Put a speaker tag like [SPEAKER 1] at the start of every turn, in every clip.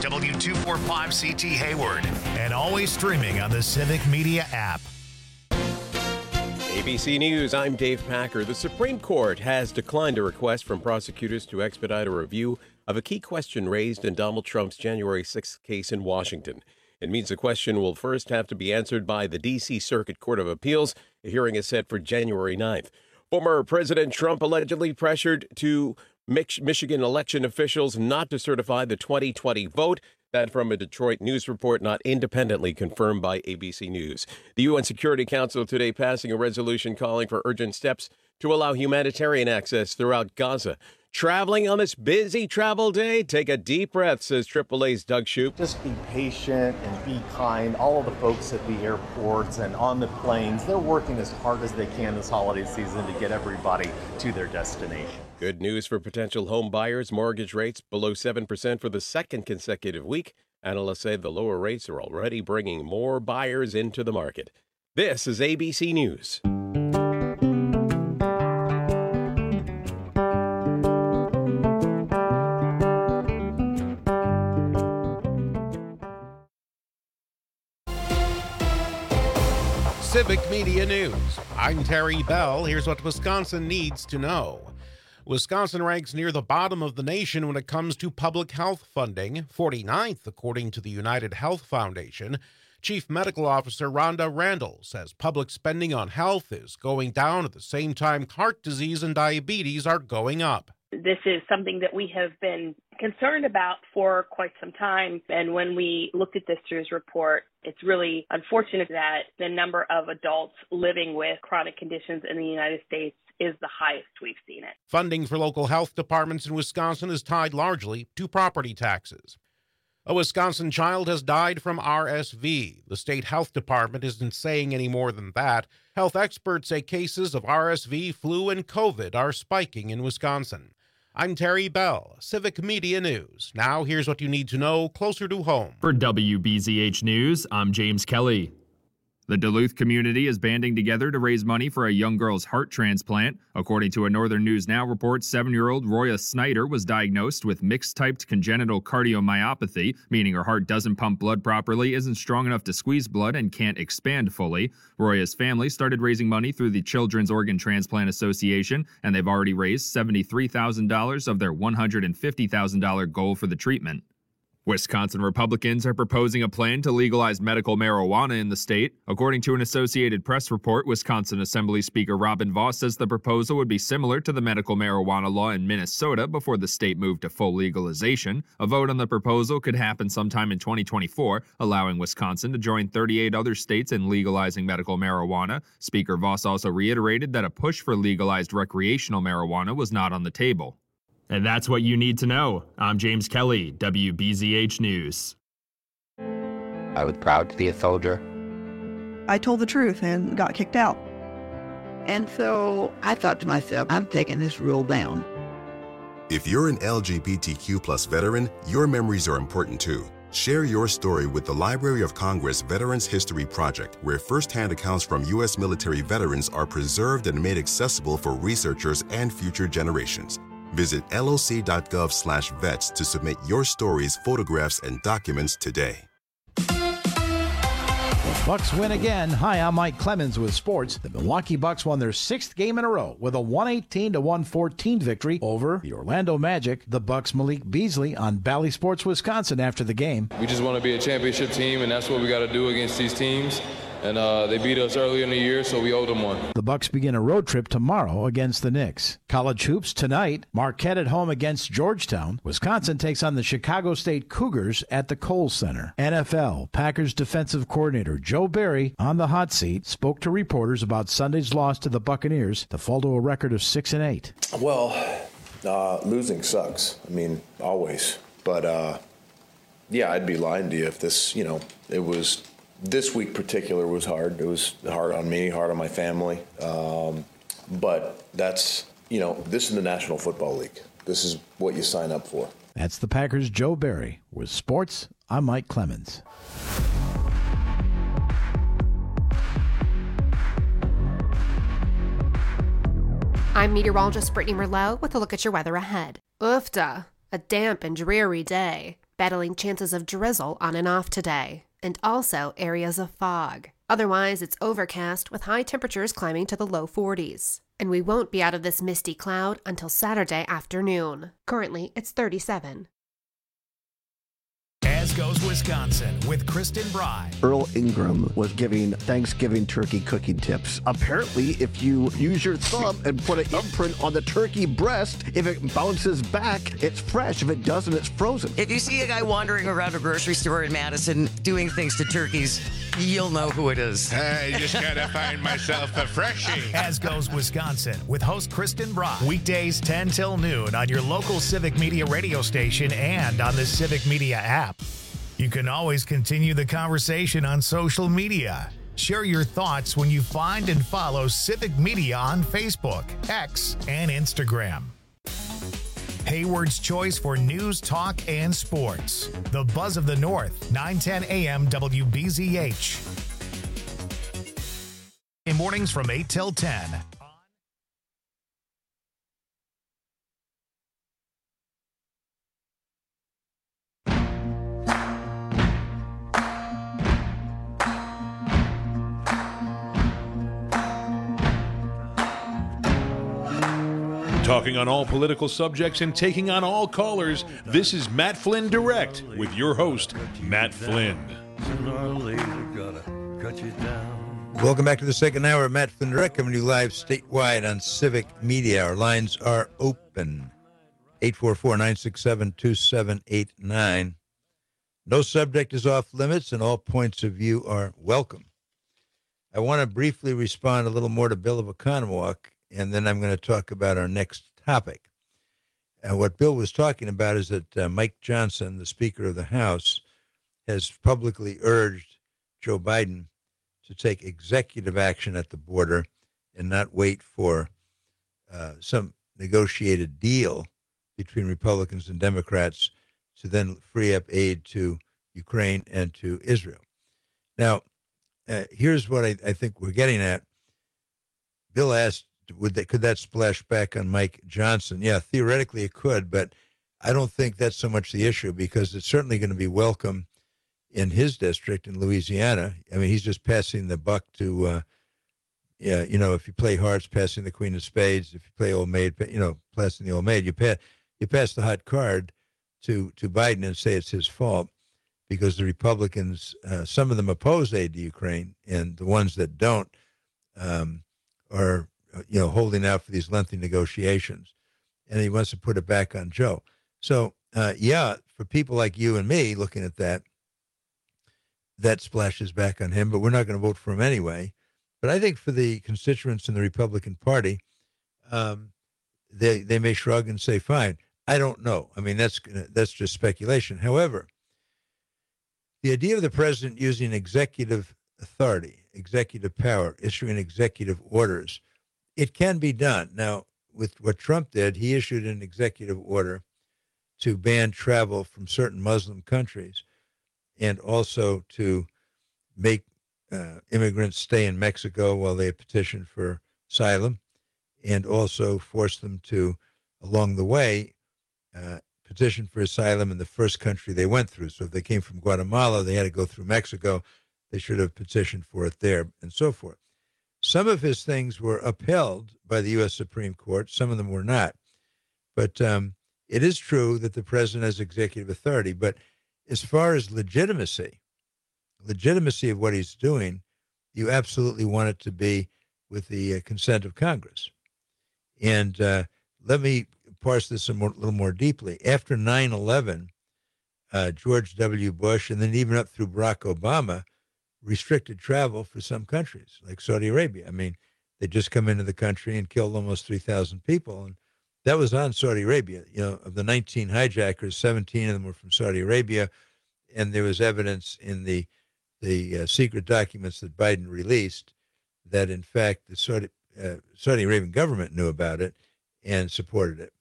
[SPEAKER 1] W245CT Hayward, and always streaming on the Civic Media app.
[SPEAKER 2] ABC News, I'm Dave Packer. The Supreme Court has declined a request from prosecutors to expedite a review of a key question raised in Donald Trump's January 6th case in Washington. It means the question will first have to be answered by the D.C. Circuit Court of Appeals. A hearing is set for January 9th. Former President Trump allegedly pressured to Michigan election officials not to certify the 2020 vote. That from a Detroit News report not independently confirmed by ABC News. The UN Security Council today passing a resolution calling for urgent steps to allow humanitarian access throughout Gaza. Traveling on this busy travel day? Take a deep breath, says AAA's Doug Shoup.
[SPEAKER 3] Just be patient and be kind. All of the folks at the airports and on the planes, they're working as hard as they can this holiday season to get everybody to their destination.
[SPEAKER 2] Good news for potential home buyers. Mortgage rates below 7% for the second consecutive week. Analysts say the lower rates are already bringing more buyers into the market. This is ABC News.
[SPEAKER 4] Civic Media News. I'm Terry Bell. Here's what Wisconsin needs to know. Wisconsin ranks near the bottom of the nation when it comes to public health funding, 49th according to the United Health Foundation. Chief Medical Officer Rhonda Randall says public spending on health is going down at the same time heart disease and diabetes are going up.
[SPEAKER 5] This is something that we have been concerned about for quite some time. And when we looked at this year's report, it's really unfortunate that the number of adults living with chronic conditions in the United States is the highest we've seen it.
[SPEAKER 4] Funding for local health departments in Wisconsin is tied largely to property taxes. A Wisconsin child has died from RSV. The state health department isn't saying any more than that. Health experts say cases of RSV, flu, and COVID are spiking in Wisconsin. I'm Terry Bell, Civic Media News. Now here's what you need to know closer to home.
[SPEAKER 6] For WBZH News, I'm James Kelly. The Duluth community is banding together to raise money for a young girl's heart transplant. According to a Northern News Now report, 7-year-old Roya Snyder was diagnosed with mixed-typed congenital cardiomyopathy, meaning her heart doesn't pump blood properly, isn't strong enough to squeeze blood, and can't expand fully. Roya's family started raising money through the Children's Organ Transplant Association, and they've already raised $73,000 of their $150,000 goal for the treatment. Wisconsin Republicans are proposing a plan to legalize medical marijuana in the state. According to an Associated Press report, Wisconsin Assembly Speaker Robin Vos says the proposal would be similar to the medical marijuana law in Minnesota before the state moved to full legalization. A vote on the proposal could happen sometime in 2024, allowing Wisconsin to join 38 other states in legalizing medical marijuana. Speaker Vos also reiterated that a push for legalized recreational marijuana was not on the table. And that's what you need to know. I'm James Kelly, WBZH News.
[SPEAKER 7] I was proud to be a soldier.
[SPEAKER 8] I told the truth and got kicked out.
[SPEAKER 7] And so I thought to myself, I'm taking this rule down.
[SPEAKER 9] If you're an LGBTQ+ veteran, your memories are important too. Share your story with the Library of Congress Veterans History Project, where firsthand accounts from U.S. military veterans are preserved and made accessible for researchers and future generations. Visit loc.gov/vets to submit your stories, photographs, and documents today.
[SPEAKER 10] Bucks win again. Hi, I'm Mike Clemens with sports. The Milwaukee Bucks won their 6th game in a row with a 118-114 victory over the Orlando Magic. The Bucks' Malik Beasley on Bally Sports Wisconsin after the game.
[SPEAKER 11] We just want to be a championship team, and that's what we got to do against these teams. And they beat us earlier in the year, so we owed them one.
[SPEAKER 10] The Bucks begin a road trip tomorrow against the Knicks. College hoops tonight. Marquette at home against Georgetown. Wisconsin takes on the Chicago State Cougars at the Kohl Center. NFL. Packers defensive coordinator Joe Barry on the hot seat spoke to reporters about Sunday's loss to the Buccaneers to fall to a record of 6-8.
[SPEAKER 12] Well, losing sucks. I mean, always. But yeah, I'd be lying to you if this, it was. This week particular was hard. It was hard on me, hard on my family. But that's, this is the National Football League. This is what you sign up for.
[SPEAKER 10] That's the Packers' Joe Barry. With sports, I'm Mike Clemens.
[SPEAKER 13] I'm meteorologist Brittany Merlot with a look at your weather ahead. Oofda, a damp and dreary day. battling chances of drizzle on and off today, and also areas of fog. Otherwise, it's overcast with high temperatures climbing to the low 40s. And we won't be out of this misty cloud until Saturday afternoon. Currently, it's 37.
[SPEAKER 1] As Goes Wisconsin with Kristen Bry.
[SPEAKER 14] Earl Ingram was giving Thanksgiving turkey cooking tips. Apparently, if you use your thumb and put an imprint on the turkey breast, if it bounces back, it's fresh. If it doesn't, it's frozen.
[SPEAKER 15] If you see a guy wandering around a grocery store in Madison doing things to turkeys, you'll know who it is.
[SPEAKER 16] I just gotta find myself a freshie.
[SPEAKER 1] As Goes Wisconsin with host Kristen Bry. Weekdays 10 till noon on your local Civic Media radio station and on the Civic Media app. You can always continue the conversation on social media. Share your thoughts when you find and follow Civic Media on Facebook, X, and Instagram. Hayward's choice for news, talk, and sports. The Buzz of the North, 910 AM WBZH. In mornings from 8 till 10.
[SPEAKER 16] Talking on all political subjects and taking on all callers, this is Matt Flynn Direct with your host, Matt Flynn.
[SPEAKER 17] Welcome back to the second hour of Matt Flynn Direct, coming to you live statewide on Civic Media. Our lines are open, 844-967-2789. No subject is off limits, and all points of view are welcome. I want to briefly respond a little more to Bill of Oconomowoc, and then I'm going to talk about our next topic. What Bill was talking about is that Mike Johnson, the Speaker of the House, has publicly urged Joe Biden to take executive action at the border and not wait for some negotiated deal between Republicans and Democrats to then free up aid to Ukraine and to Israel. Now, here's what I think we're getting at. Bill asked, could that splash back on Mike Johnson? Yeah, theoretically it could, but I don't think that's so much the issue, because it's certainly going to be welcome in his district in Louisiana. I mean, he's just passing the buck to, if you play hearts, passing the queen of spades. If you play old maid, passing the old maid. You pass the hot card to Biden and say it's his fault, because the Republicans, some of them oppose aid to Ukraine, and the ones that don't are holding out for these lengthy negotiations, and he wants to put it back on Joe. So, for people like you and me looking at that splashes back on him, but we're not going to vote for him anyway. But I think for the constituents in the Republican Party, they may shrug and say, fine. I don't know. I mean, that's just speculation. However, the idea of the president using executive authority, executive power, issuing executive orders, it can be done. Now, with what Trump did, he issued an executive order to ban travel from certain Muslim countries, and also to make immigrants stay in Mexico while they petition for asylum, and also force them to, along the way, petition for asylum in the first country they went through. So if they came from Guatemala, they had to go through Mexico. They should have petitioned for it there, and so forth. Some of his things were upheld by the U.S. Supreme Court. Some of them were not. But it is true that the president has executive authority. But as far as legitimacy of what he's doing, you absolutely want it to be with the consent of Congress. And let me parse this a little more deeply. After 9/11, George W. Bush, and then even up through Barack Obama, restricted travel for some countries, like Saudi Arabia. I mean, they just come into the country and killed almost 3,000 people. And that was on Saudi Arabia. Of the 19 hijackers, 17 of them were from Saudi Arabia. And there was evidence in the secret documents that Biden released that, in fact, the Saudi Arabian government knew about it and supported it.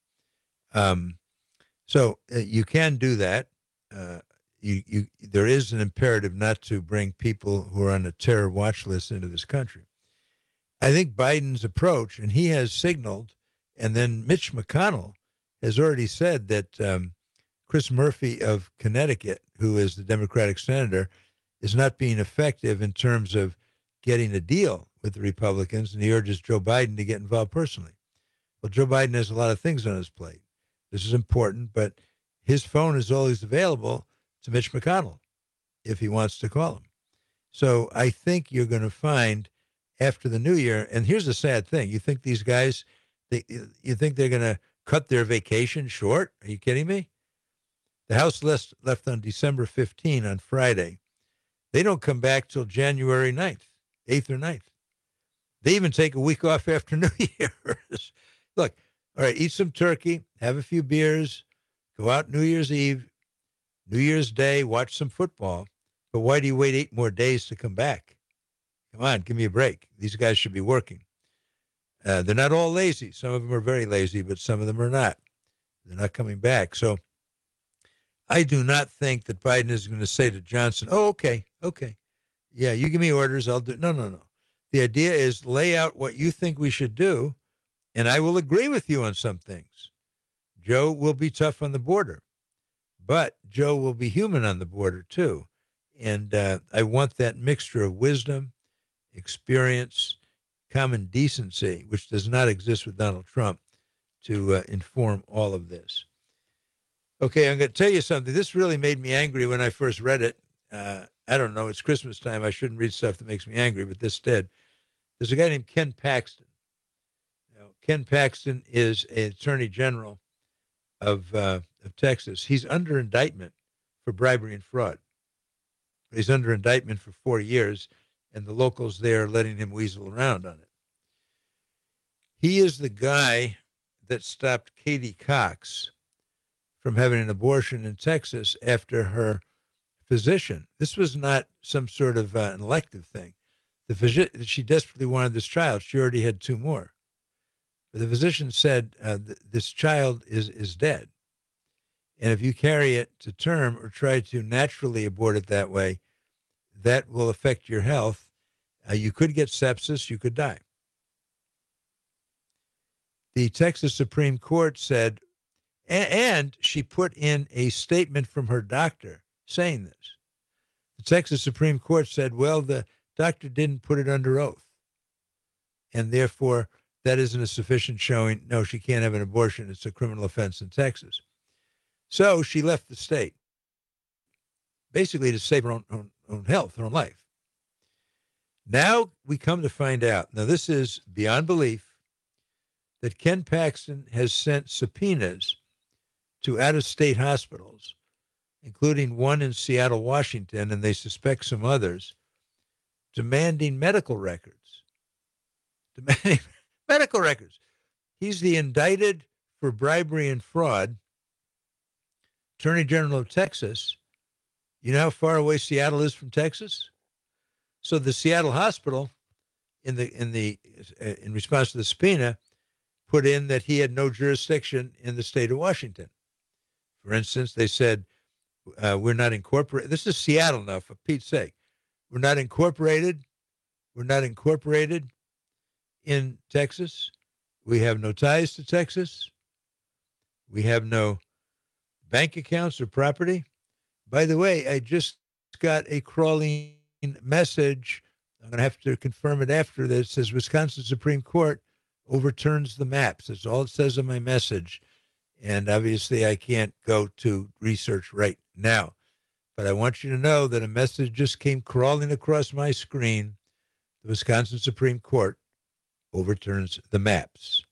[SPEAKER 17] So you can do that. There is an imperative not to bring people who are on a terror watch list into this country. I think Biden's approach, and he has signaled, and then Mitch McConnell has already said that Chris Murphy of Connecticut, who is the Democratic senator, is not being effective in terms of getting a deal with the Republicans, and he urges Joe Biden to get involved personally. Well, Joe Biden has a lot of things on his plate. This is important, but his phone is always available to Mitch McConnell if he wants to call him. So I think you're going to find after the new year, and here's the sad thing. You think these guys, you think they're going to cut their vacation short? Are you kidding me? The House left on December 15 on Friday. They don't come back till January 9th, 8th or 9th. They even take a week off after New Year's. Look, all right, eat some turkey, have a few beers, go out New Year's Eve, New Year's Day, watch some football. But why do you wait 8 more days to come back? Come on, give me a break. These guys should be working. They're not all lazy. Some of them are very lazy, but some of them are not. They're not coming back. So I do not think that Biden is going to say to Johnson, oh, okay. Yeah, you give me orders, I'll do. No. The idea is lay out what you think we should do, and I will agree with you on some things. Joe will be tough on the border, but Joe will be human on the border too. And I want that mixture of wisdom, experience, common decency, which does not exist with Donald Trump, to inform all of this. Okay, I'm going to tell you something. This really made me angry when I first read it. I don't know. It's Christmas time. I shouldn't read stuff that makes me angry, but this did. There's a guy named Ken Paxton. Now, Ken Paxton is an attorney general of Texas. He's under indictment for bribery and fraud. He's under indictment for 4 years, and the locals there are letting him weasel around on it. He is the guy that stopped Katie Cox from having an abortion in Texas after her physician. This was not some sort of an elective thing. She desperately wanted this child. She already had 2 more. But the physician said, this child is dead. And if you carry it to term or try to naturally abort it that way, that will affect your health. You could get sepsis. You could die. The Texas Supreme Court said, and she put in a statement from her doctor saying this. The Texas Supreme Court said, well, the doctor didn't put it under oath, and therefore that isn't a sufficient showing. No, she can't have an abortion. It's a criminal offense in Texas. So she left the state, basically to save her own health, her own life. Now we come to find out, now this is beyond belief, that Ken Paxton has sent subpoenas to out-of-state hospitals, including one in Seattle, Washington, and they suspect some others, demanding medical records. Demanding medical records. He's the indicted for bribery and fraud Attorney General of Texas. You know how far away Seattle is from Texas? So the Seattle hospital, in response to the subpoena, put in that he had no jurisdiction in the state of Washington. For instance, they said, we're not incorporated. This is Seattle now, for Pete's sake. We're not incorporated. We're not incorporated in Texas. We have no ties to Texas. We have no bank accounts or property. By the way, I just got a crawling message. I'm going to have to confirm it after this. It says Wisconsin Supreme Court overturns the maps. That's all it says on my message. And obviously I can't go to research right now. But I want you to know that a message just came crawling across my screen. The Wisconsin Supreme Court overturns the maps.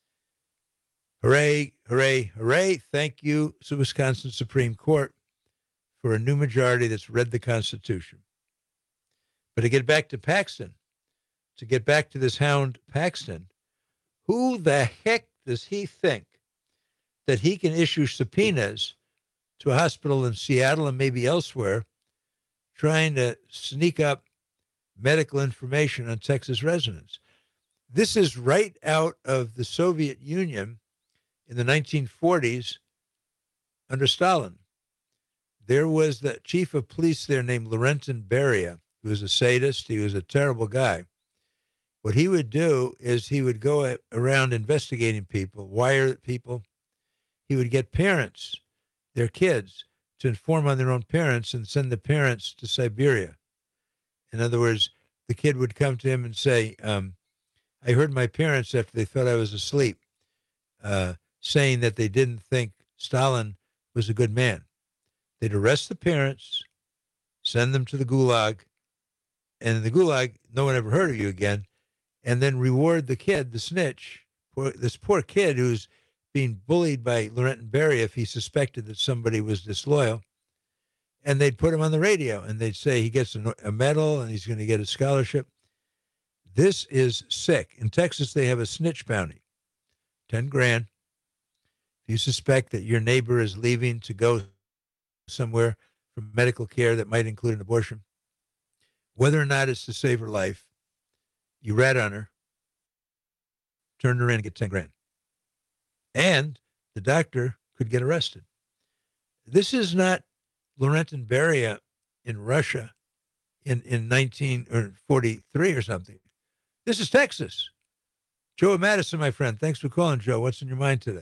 [SPEAKER 17] Hooray, hooray, hooray. Thank you to the Wisconsin Supreme Court for a new majority that's read the Constitution. But to get back to Paxton, to get back to this hound Paxton, who the heck does he think that he can issue subpoenas to a hospital in Seattle and maybe elsewhere, trying to sneak up medical information on Texas residents? This is right out of the Soviet Union in the 1940s under Stalin. There was the chief of police there named Larentin Beria, who was a sadist. He was a terrible guy. What he would do is he would go around investigating people, wire people. He would get parents their kids to inform on their own parents and send the parents to Siberia. In other words, the kid would come to him and say, I heard my parents, after they thought I was asleep, saying that they didn't think Stalin was a good man. They'd arrest the parents, send them to the Gulag, and in the Gulag, no one ever heard of you again, and then reward the kid, the snitch, this poor kid who's being bullied by Laurent Berry if he suspected that somebody was disloyal. And they'd put him on the radio, and they'd say he gets a medal and he's going to get a scholarship. This is sick. In Texas, they have a snitch bounty, 10 grand. If you suspect that your neighbor is leaving to go somewhere for medical care that might include an abortion, whether or not it's to save her life, you rat on her, turn her in and get 10 grand. And the doctor could get arrested. This is not Laurent and Beria in Russia in 1943 or something. This is Texas. Joe Madison, my friend. Thanks for calling, Joe. What's in your mind today?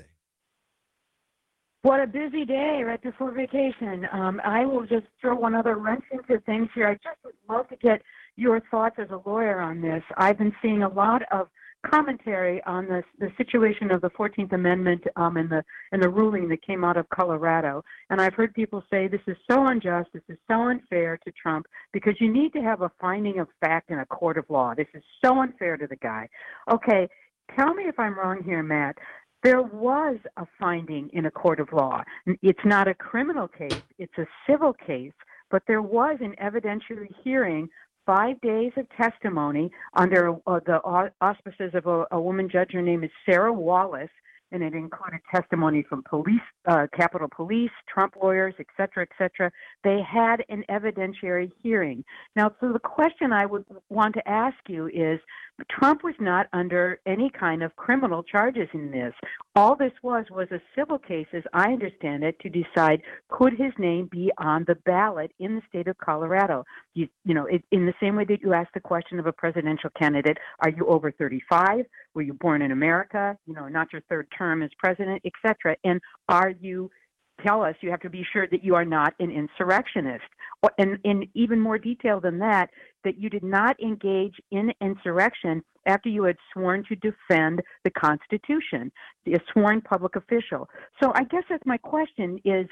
[SPEAKER 18] What a busy day right before vacation. I will just throw one other wrench into things here. I just would love to get your thoughts as a lawyer on this. I've been seeing a lot of commentary on the situation of the 14th Amendment and the ruling that came out of Colorado. And I've heard people say this is so unjust, this is so unfair to Trump, because you need to have a finding of fact in a court of law. This is so unfair to the guy. Okay, tell me if I'm wrong here, Matt. There was a finding in a court of law. It's not a criminal case, it's a civil case, but there was an evidentiary hearing, 5 days of testimony under the auspices of a woman judge. Her name is Sarah Wallace, and it included testimony from police, Capitol Police, Trump lawyers, et cetera, et cetera. They had an evidentiary hearing. Now, so the question I would want to ask you is, Trump was not under any kind of criminal charges in this. All this was a civil case, as I understand it, to decide could his name be on the ballot in the state of Colorado. You know, in the same way that you asked the question of a presidential candidate, are you over 35? Were you born in America? You know, not your third term as president, et cetera. And are you, tell us, you have to be sure that you are not an insurrectionist. And in even more detail than that you did not engage in insurrection after you had sworn to defend the Constitution, a sworn public official. So I guess that's my question is,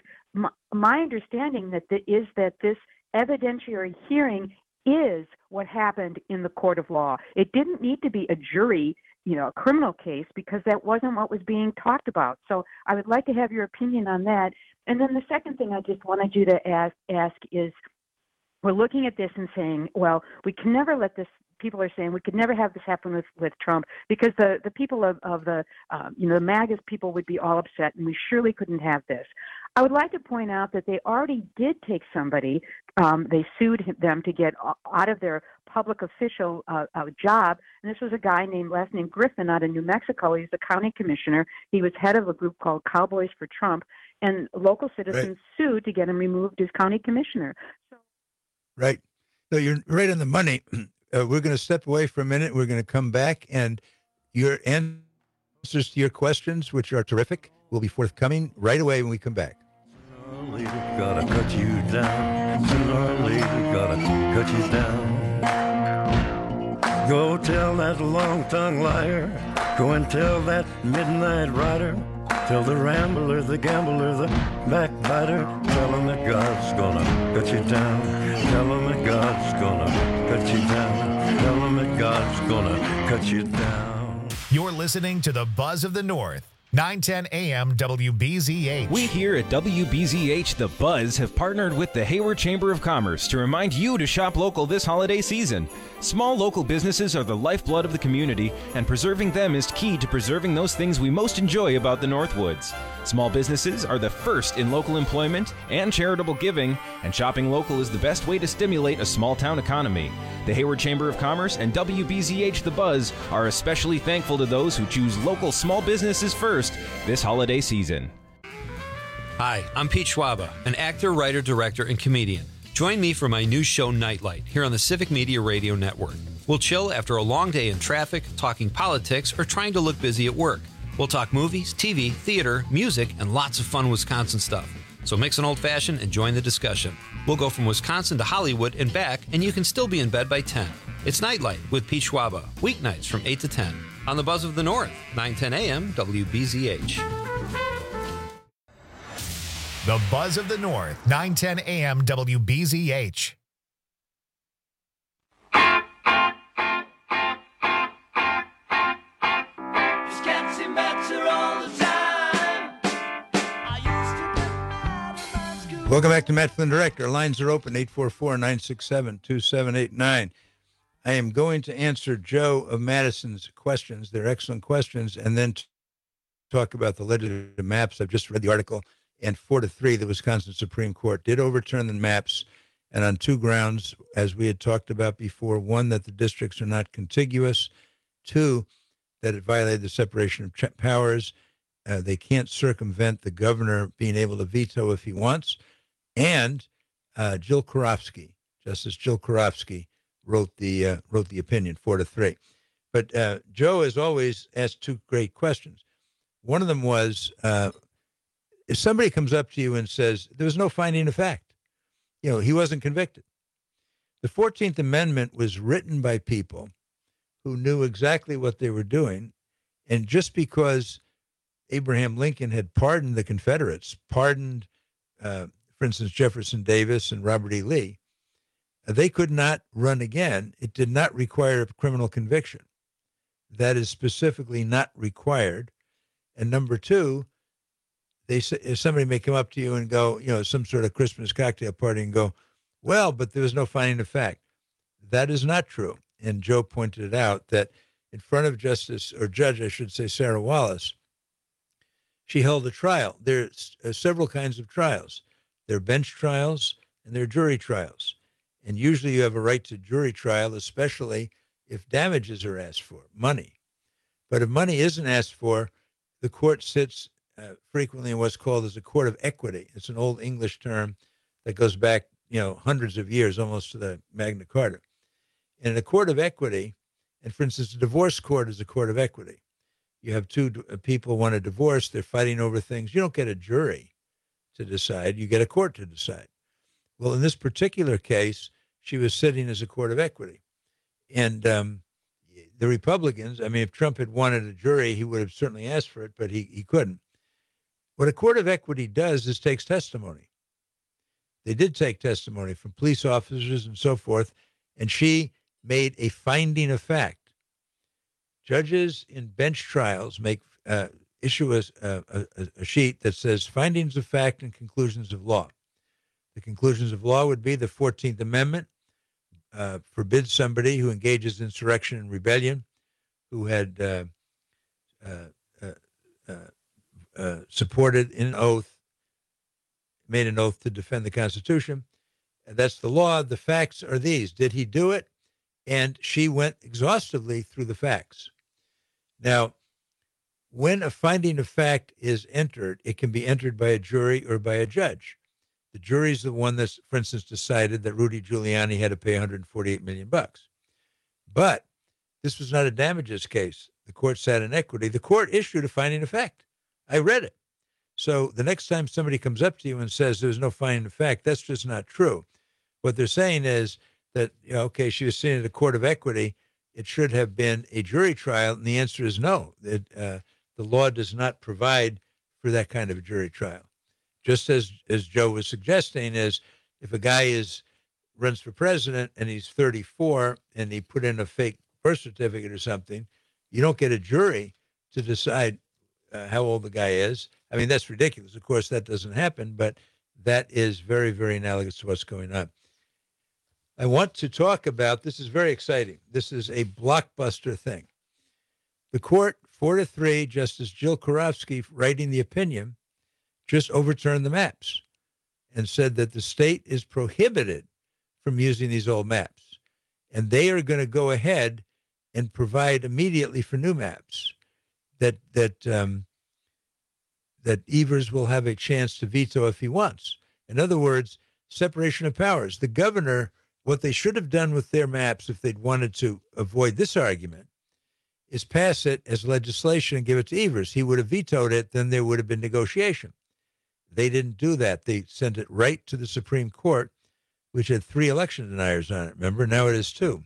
[SPEAKER 18] my understanding that this evidentiary hearing is what happened in the court of law. It didn't need to be a jury, you know, a criminal case, because that wasn't what was being talked about. So I would like to have your opinion on that. And then the second thing I just wanted you to ask is, we're looking at this and saying, well, we can never let this, people are saying we could never have this happen with Trump, because the people of the MAGA people would be all upset, and we surely couldn't have this. I would like to point out that they already did take somebody, they sued them to get out of their public official job, and this was a guy last name Griffin out of New Mexico. He was a county commissioner. He was head of a group called Cowboys for Trump, and local citizens sued to get him removed as county commissioner.
[SPEAKER 17] Right. So you're right on the money. We're going to step away for a minute. We're going to come back, and your answers to your questions, which are terrific, will be forthcoming right away when we come back.
[SPEAKER 19] Sooner or later, gotta cut you down. Sooner or later, gotta cut you down. Go tell that long-tongued liar. Go and tell that midnight rider. Tell the rambler, the gambler, the backbiter. Tell him that God's gonna cut you down. Tell him that God's gonna cut you down. Tell him that God's gonna cut you down.
[SPEAKER 1] You're listening to the Buzz of the North. 910 AM WBZH.
[SPEAKER 20] We here at WBZH The Buzz have partnered with the Hayward Chamber of Commerce to remind you to shop local this holiday season. Small local businesses are the lifeblood of the community, and preserving them is key to preserving those things we most enjoy about the Northwoods. Small businesses are the first in local employment and charitable giving, and shopping local is the best way to stimulate a small town economy. The Hayward Chamber of Commerce and WBZH The Buzz are especially thankful to those who choose local small businesses first this holiday season.
[SPEAKER 21] Hi, I'm Pete Schwaba, an actor, writer, director, and comedian. Join me for my new show, Nightlight, here on the Civic Media Radio Network. We'll chill after a long day in traffic, talking politics, or trying to look busy at work. We'll talk movies, TV, theater, music, and lots of fun Wisconsin stuff. So mix an old-fashioned and join the discussion. We'll go from Wisconsin to Hollywood and back, and you can still be in bed by 10. It's Nightlight with Pete Schwaba, weeknights from 8 to 10 on the Buzz of the North, 9:10 a.m. WBZH.
[SPEAKER 1] The Buzz of the North, 9:10 a.m. WBZH.
[SPEAKER 17] Welcome back to Matt Flynn Direct. Our lines are open, 844-967-2789. I am going to answer Joe of Madison's questions. They're excellent questions. And then talk about the legislative maps. I've just read the article. And 4-3, the Wisconsin Supreme Court did overturn the maps. And on two grounds, as we had talked about before. One, that the districts are not contiguous. Two, that it violated the separation of powers. They can't circumvent the governor being able to veto if he wants. And Jill Karofsky, Justice Jill Karofsky, wrote the opinion 4-3. But Joe, as always, asked two great questions. One of them was, if somebody comes up to you and says there was no finding of fact, he wasn't convicted. The 14th Amendment was written by people who knew exactly what they were doing, and just because Abraham Lincoln had pardoned the Confederates, pardoned, for instance, Jefferson Davis and Robert E. Lee, they could not run again. It did not require a criminal conviction. That is specifically not required. And number two, if somebody may come up to you and go, some sort of Christmas cocktail party and go, well, but there was no finding of fact. That is not true. And Joe pointed it out that in front of Judge, I should say, Sarah Wallace, she held a trial. There's several kinds of trials. There are bench trials and there are jury trials. And usually you have a right to jury trial, especially if damages are asked for, money. But if money isn't asked for, the court sits frequently in what's called as a court of equity. It's an old English term that goes back, hundreds of years, almost to the Magna Carta. And in a court of equity, and for instance, a divorce court is a court of equity. You have two people want a divorce, they're fighting over things. You don't get a jury to decide, you get a court to decide. Well, in this particular case, she was sitting as a court of equity. And the Republicans, if Trump had wanted a jury, he would have certainly asked for it, but he couldn't. What a court of equity does is takes testimony. They did take testimony from police officers and so forth, and she made a finding of fact. Judges in bench trials issue a sheet that says findings of fact and conclusions of law. The conclusions of law would be the 14th Amendment forbids somebody who engages in insurrection and rebellion, who had supported in oath, made an oath to defend the Constitution. And that's the law. The facts are these. Did he do it? And she went exhaustively through the facts. Now, when a finding of fact is entered, it can be entered by a jury or by a judge. The jury is the one that's, for instance, decided that Rudy Giuliani had to pay $148 million. But this was not a damages case. The court sat in equity. The court issued a finding of fact. I read it. So the next time somebody comes up to you and says there's no finding of fact, that's just not true. What they're saying is that, okay, she was sitting at a court of equity. It should have been a jury trial. And the answer is no. The law does not provide for that kind of a jury trial. Just as Joe was suggesting, is if a guy runs for president and he's 34 and he put in a fake birth certificate or something, you don't get a jury to decide how old the guy is. That's ridiculous. Of course, that doesn't happen, but that is very, very analogous to what's going on. I want to talk about, this is very exciting. This is a blockbuster thing. The court, 4-3, Justice Jill Karofsky, writing the opinion, just overturned the maps and said that the state is prohibited from using these old maps. And they are going to go ahead and provide immediately for new maps that Evers will have a chance to veto if he wants. In other words, separation of powers. The governor, what they should have done with their maps if they'd wanted to avoid this argument, is pass it as legislation and give it to Evers. He would have vetoed it, then there would have been negotiation. They didn't do that. They sent it right to the Supreme Court, which had 3 election deniers on it. Remember, now it is 2.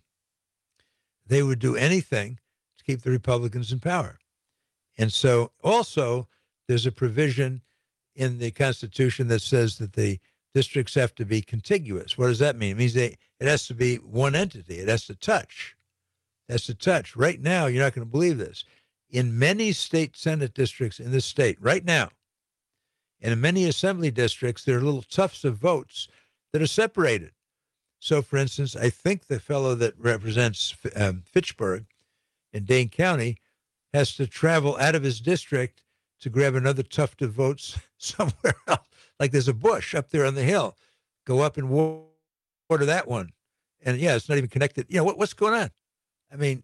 [SPEAKER 17] They would do anything to keep the Republicans in power. And so also there's a provision in the Constitution that says that the districts have to be contiguous. What does that mean? It means it has to be one entity. It has to touch. It has to touch. Right now, you're not going to believe this. In many state Senate districts in this state, right now, and in many assembly districts, there are little tufts of votes that are separated. So, for instance, I think the fellow that represents Fitchburg in Dane County has to travel out of his district to grab another tuft of votes somewhere else. Like there's a bush up there on the hill. Go up and water that one. And, yeah, it's not even connected. You know, what's going on? I mean,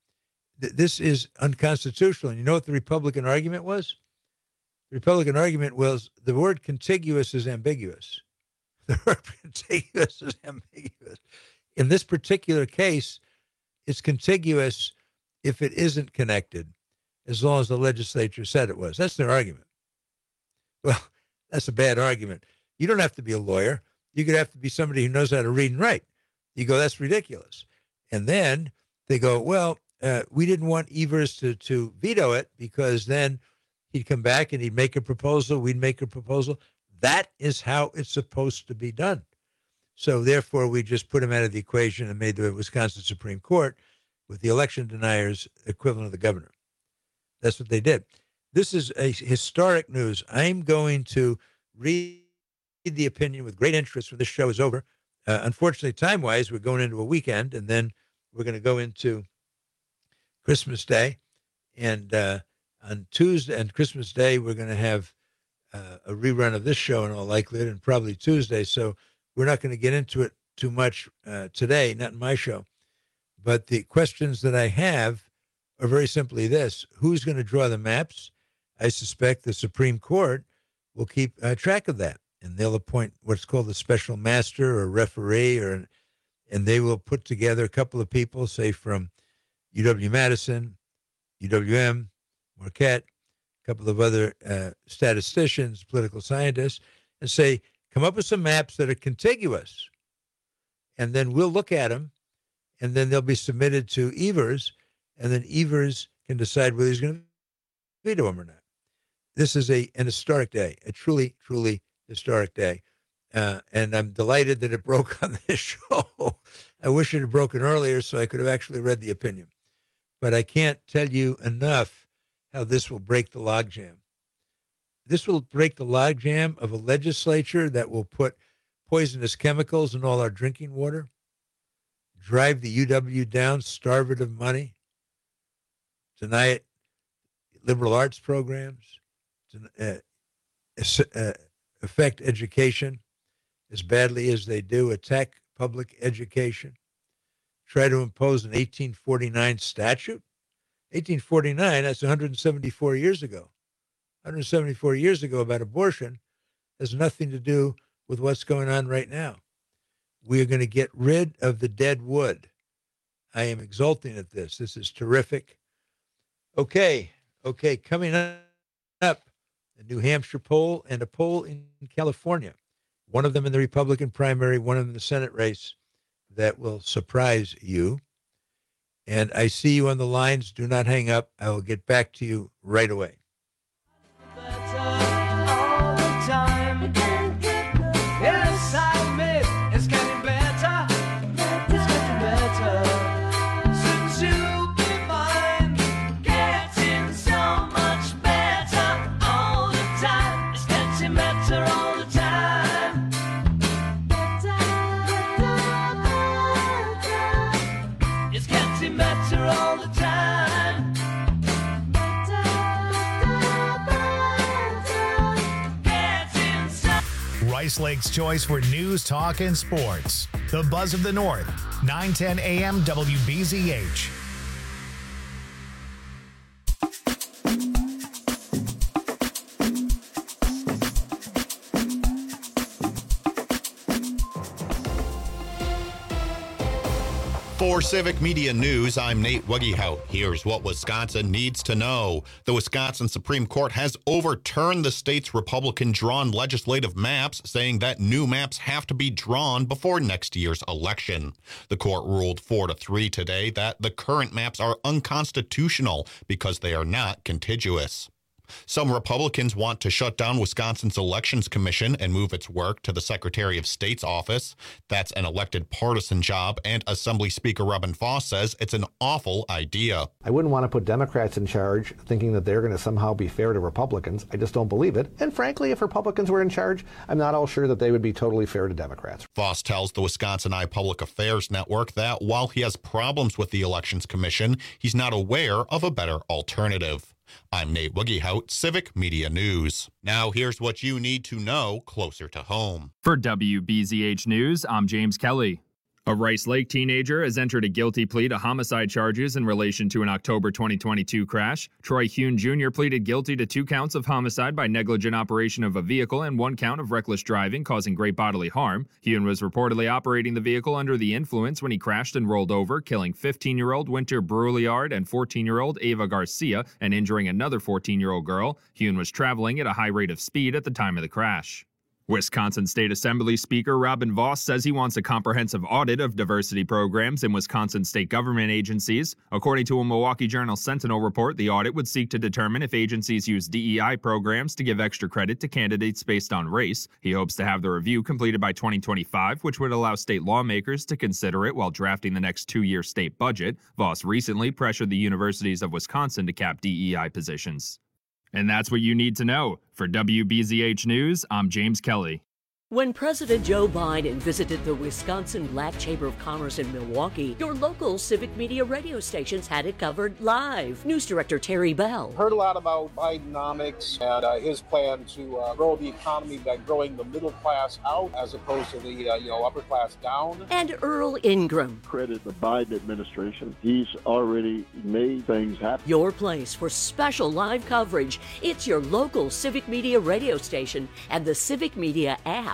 [SPEAKER 17] this is unconstitutional. And you know what the Republican argument was? The Republican argument was the word contiguous is ambiguous. The word contiguous is ambiguous. In this particular case, it's contiguous if it isn't connected, as long as the legislature said it was. That's their argument. Well, that's a bad argument. You don't have to be a lawyer. You could have to be somebody who knows how to read and write. You go, that's ridiculous. And then they go, well, we didn't want Evers to veto it because then he'd come back and he'd make a proposal. We'd make a proposal. That is how it's supposed to be done. So therefore, we just put him out of the equation and made the Wisconsin Supreme Court with the election deniers equivalent of the governor. That's what they did. This is a historic news. I'm going to read the opinion with great interest when this show is over. Unfortunately, time-wise, we're going into a weekend, and then we're going to go into Christmas Day. And on Tuesday and Christmas Day, we're going to have a rerun of this show in all likelihood, and probably Tuesday. So we're not going to get into it too much today, not in my show. But the questions that I have are very simply this. Who's going to draw the maps? I suspect the Supreme Court will keep track of that, and they'll appoint what's called a special master or referee, and they will put together a couple of people, say from UW-Madison, UWM, Marquette, a couple of other statisticians, political scientists, and say, come up with some maps that are contiguous, and then we'll look at them, and then they'll be submitted to Evers, and then Evers can decide whether he's going to veto them or not. This is an historic day, a truly, truly historic day. And I'm delighted that it broke on this show. I wish it had broken earlier so I could have actually read the opinion. But I can't tell you enough how this will break the logjam. This will break the logjam of a legislature that will put poisonous chemicals in all our drinking water, drive the UW down, starve it of money, deny it liberal arts programs, affect education as badly as they do, attack public education, try to impose an 1849 statute. 1849, that's 174 years ago. 174 years ago about abortion has nothing to do with what's going on right now. We are going to get rid of the dead wood. I am exulting at this. This is terrific. Okay, coming up, a New Hampshire poll and a poll in California. One of them in the Republican primary, one of them in the Senate race that will surprise you. And I see you on the lines. Do not hang up. I will get back to you right away.
[SPEAKER 3] Yes, I admit it's getting better. It's getting better. Since you've been mine, getting so much better all the time. It's getting better all the time. It's getting better all the time.
[SPEAKER 1] Rice Lake's choice for news, talk, and sports. The Buzz of the North, 910 AM WBZH.
[SPEAKER 2] For Civic Media News, I'm Nate Wuggehout. Here's what Wisconsin needs to know. The Wisconsin Supreme Court has overturned the state's Republican-drawn legislative maps, saying that new maps have to be drawn before next year's election. The court ruled 4-3 today that the current maps are unconstitutional because they are not contiguous. Some Republicans want to shut down Wisconsin's Elections Commission and move its work to the Secretary of State's office. That's an elected partisan job, and Assembly Speaker Robin Vos says it's an awful idea.
[SPEAKER 22] I wouldn't want to put Democrats in charge thinking that they're going to somehow be fair to Republicans. I just don't believe it. And frankly, if Republicans were in charge, I'm not all sure that they would be totally fair to Democrats.
[SPEAKER 2] Vos tells the Wisconsin Eye Public Affairs Network that while he has problems with the Elections Commission, he's not aware of a better alternative. I'm Nate Wuggehout, Civic Media News. Now here's what you need to know closer to home.
[SPEAKER 6] For WBZH News, I'm James Kelly. A Rice Lake teenager has entered a guilty plea to homicide charges in relation to an October 2022 crash. Troy Hune Jr. pleaded guilty to 2 counts of homicide by negligent operation of a vehicle and 1 count of reckless driving causing great bodily harm. Hune was reportedly operating the vehicle under the influence when he crashed and rolled over, killing 15-year-old Winter Brouillard and 14-year-old Ava Garcia and injuring another 14-year-old girl. Hune was traveling at a high rate of speed at the time of the crash. Wisconsin State Assembly Speaker Robin Vos says he wants a comprehensive audit of diversity programs in Wisconsin state government agencies. According to a Milwaukee Journal Sentinel report, the audit would seek to determine if agencies use DEI programs to give extra credit to candidates based on race. He hopes to have the review completed by 2025, which would allow state lawmakers to consider it while drafting the next 2-year state budget. Vos recently pressured the universities of Wisconsin to cap DEI positions. And that's what you need to know. For WBZH News, I'm James Kelly.
[SPEAKER 23] When President Joe Biden visited the Wisconsin Black Chamber of Commerce in Milwaukee, your local Civic Media radio stations had it covered live. News Director Terry Bell.
[SPEAKER 24] Heard a lot about Bidenomics and his plan to grow the economy by growing the middle class out as opposed to the upper class down.
[SPEAKER 23] And Earl Ingram.
[SPEAKER 25] Credit the Biden administration. He's already made things happen.
[SPEAKER 23] Your place for special live coverage. It's your local Civic Media radio station and the Civic Media app.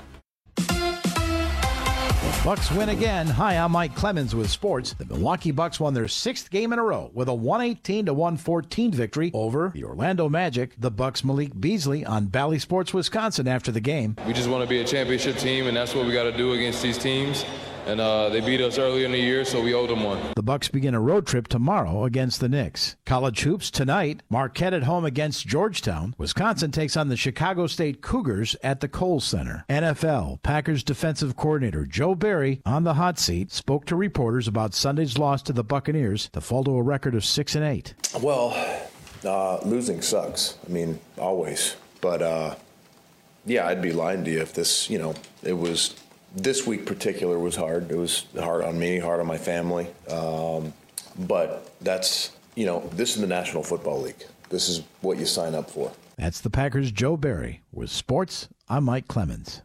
[SPEAKER 10] Bucks win again. Hi, I'm Mike Clemens with sports. The Milwaukee Bucks won their 6th game in a row with a 118-114 victory over the Orlando Magic. The Bucks' Malik Beasley on Bally Sports Wisconsin after the game.
[SPEAKER 11] We just want to be a championship team, and that's what we got to do against these teams. And they beat us earlier in the year, so we owed them one.
[SPEAKER 10] The Bucks begin a road trip tomorrow against the Knicks. College hoops tonight. Marquette at home against Georgetown. Wisconsin takes on the Chicago State Cougars at the Kohl Center. NFL. Packers defensive coordinator Joe Barry on the hot seat spoke to reporters about Sunday's loss to the Buccaneers to fall to a record of 6-8.
[SPEAKER 12] Well, losing sucks. I mean, always. But yeah, I'd be lying to you if this, it was. This week particular was hard. It was hard on me, hard on my family. But that's, this is the National Football League. This is what you sign up for.
[SPEAKER 10] That's the Packers' Joe Barry. With sports, I'm Mike Clemens.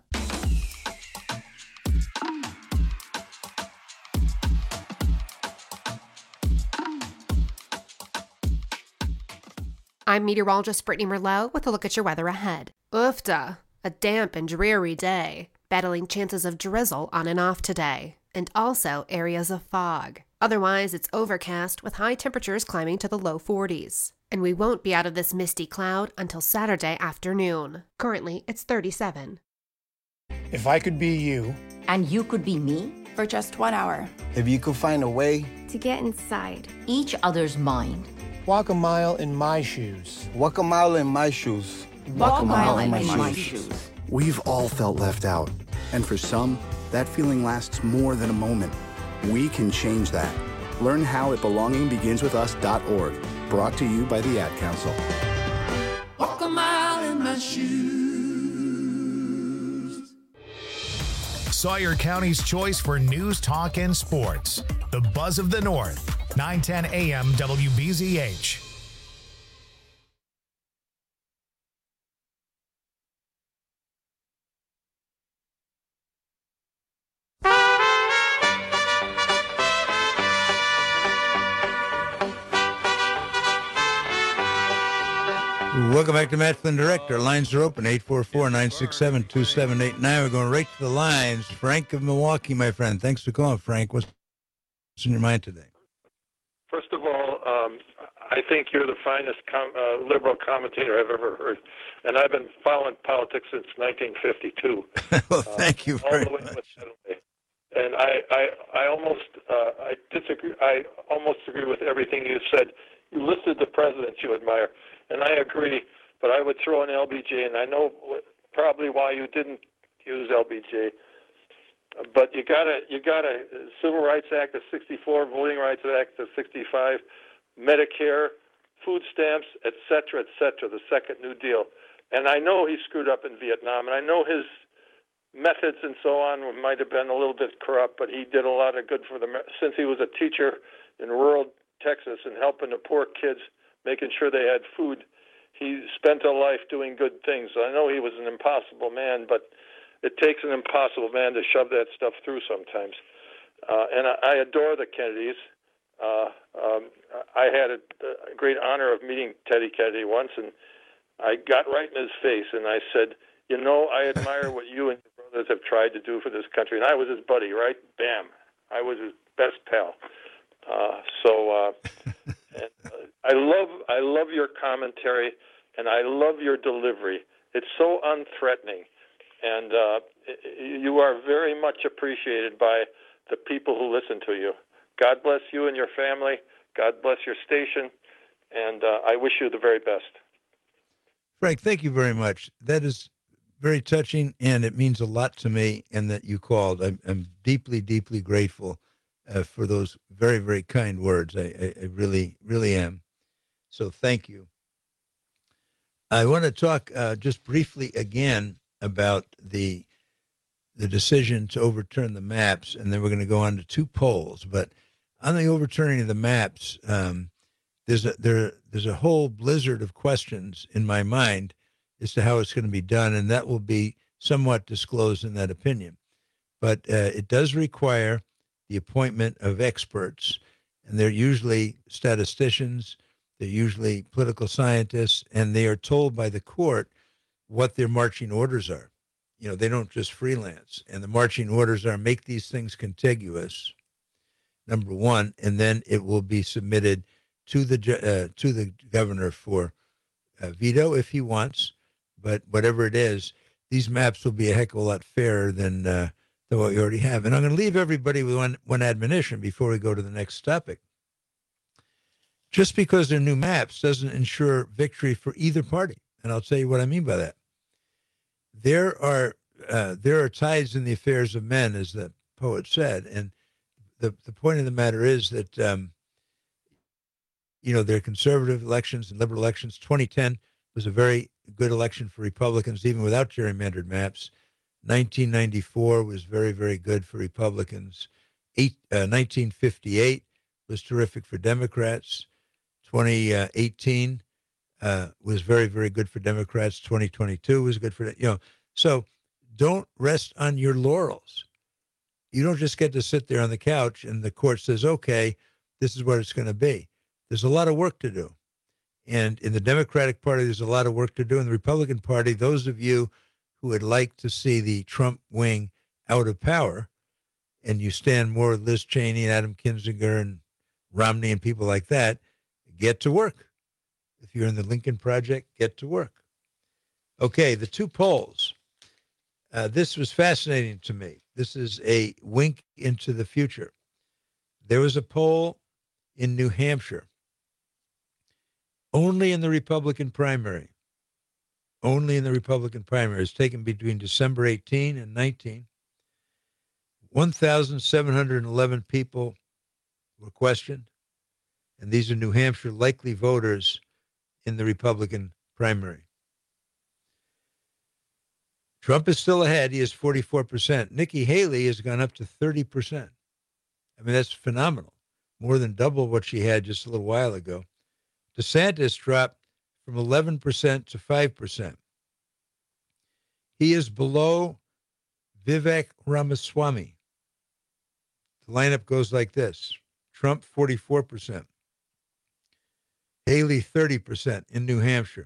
[SPEAKER 13] I'm meteorologist Brittany Merlot with a look at your weather ahead. Oofda, a damp and dreary day. Battling chances of drizzle on and off today, and also areas of fog. Otherwise, it's overcast with high temperatures climbing to the low 40s. And we won't be out of this misty cloud until Saturday afternoon. Currently, it's 37.
[SPEAKER 26] If I could be you.
[SPEAKER 27] And you could be me.
[SPEAKER 28] For just 1 hour.
[SPEAKER 26] If you could find a way.
[SPEAKER 28] To get inside.
[SPEAKER 27] Each other's mind.
[SPEAKER 26] Walk a mile in my shoes. Walk a mile in my shoes.
[SPEAKER 27] Walk a mile in my shoes.
[SPEAKER 29] We've all felt left out, and for some, that feeling lasts more than a moment. We can change that. Learn how at belongingbeginswithus.org. Brought to you by the Ad Council.
[SPEAKER 3] Walk a mile in my shoes.
[SPEAKER 1] Sawyer County's choice for news, talk, and sports. The Buzz of the North, 910 AM WBZH.
[SPEAKER 17] Welcome back to Matt Flynn Direct. Our lines are open, 844-967-2789. We're going right to the lines. Frank of Milwaukee, my friend. Than's for calling, Frank. What's in your mind today?
[SPEAKER 4] First of all, I think you're the finest liberal commentator I've ever heard, and I've been following politics since 1952.
[SPEAKER 17] Well, thank you very much.
[SPEAKER 4] And I disagree. I almost agree with everything you said. You listed the presidents you admire, and I agree. But I would throw in LBJ, and I know probably why you didn't use LBJ. But you got a Civil Rights Act of '64, Voting Rights Act of '65, Medicare, food stamps, et cetera, the Second New Deal. And I know he screwed up in Vietnam, and I know his methods and so on might have been a little bit corrupt, but he did a lot of good for them since he was a teacher in rural Texas and helping the poor kids, making sure they had food. He spent a life doing good things. So I know he was an impossible man, but it takes an impossible man to shove that stuff through sometimes. And I adore the Kennedys. I had a great honor of meeting Teddy Kennedy once, and I got right in his face, and I said, you know, I admire what you and your brothers have tried to do for this country. And I was his buddy, right? Bam. I was his best pal. I love your commentary, and I love your delivery. It's so unthreatening. And you are very much appreciated by the people who listen to you. God bless you and your family. God bless your station. And I wish you the very best.
[SPEAKER 17] Frank, thank you very much. That is very touching, and it means a lot to me, and that you called. I'm deeply, deeply grateful for those very, very kind words. I really, really am. So thank you. I want to talk just briefly again about the decision to overturn the maps, and then we're going to go on to two polls. But on the overturning of the maps, there's a whole blizzard of questions in my mind as to how it's going to be done, and that will be somewhat disclosed in that opinion. But it does require the appointment of experts, and they're usually statisticians, they're usually political scientists, and they are told by the court what their marching orders are. You know, they don't just freelance. And the marching orders are make these things contiguous, number one, and then it will be submitted to the governor for veto if he wants. But whatever it is, these maps will be a heck of a lot fairer than what we already have. And I'm going to leave everybody with one admonition before we go to the next topic. Just because they're new maps doesn't ensure victory for either party. And I'll tell you what I mean by that. There are tides in the affairs of men, as the poet said. And the point of the matter is that, there are conservative elections and liberal elections. 2010 was a very good election for Republicans, even without gerrymandered maps. 1994 was very, very good for Republicans. 1958 was terrific for Democrats. 2018 was very, very good for Democrats. 2022 was good for, so don't rest on your laurels. You don't just get to sit there on the couch and the court says, okay, this is what it's going to be. There's a lot of work to do. And in the Democratic Party, there's a lot of work to do. In the Republican Party, those of you who would like to see the Trump wing out of power, and you stand more with Liz Cheney and Adam Kinzinger and Romney and people like that, get to work. If you're in the Lincoln Project, get to work. Okay, the two polls. This was fascinating to me. This is a wink into the future. There was a poll in New Hampshire, only in the Republican primary. Only in the Republican primary. It's taken between December 18 and 19. 1,711 people were questioned, and these are New Hampshire likely voters in the Republican primary. Trump is still ahead. He is 44%. Nikki Haley has gone up to 30%. I mean, that's phenomenal. More than double what she had just a little while ago. DeSantis dropped from 11% to 5%. He is below Vivek Ramaswamy. The lineup goes like this. Trump, 44%. Haley, 30% in New Hampshire.